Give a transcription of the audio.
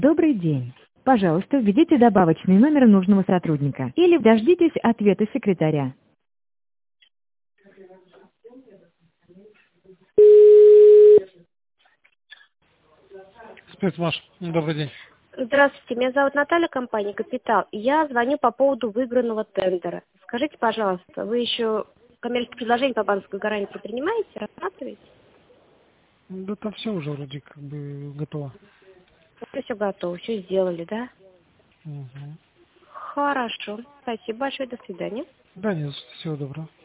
Добрый день. Пожалуйста, введите добавочный номер нужного сотрудника или дождитесь ответа секретаря. Спецмаш, добрый день. Здравствуйте, меня зовут Наталья, компания «Капитал». Я звоню по поводу выигранного тендера. Скажите, пожалуйста, вы еще коммерческие предложения по банковской гарантии принимаете, рассматриваете? Да там все уже вроде как бы готово. Все готово, все сделали, да? Угу. Хорошо. Спасибо большое, до свидания. Да нет, всего доброго.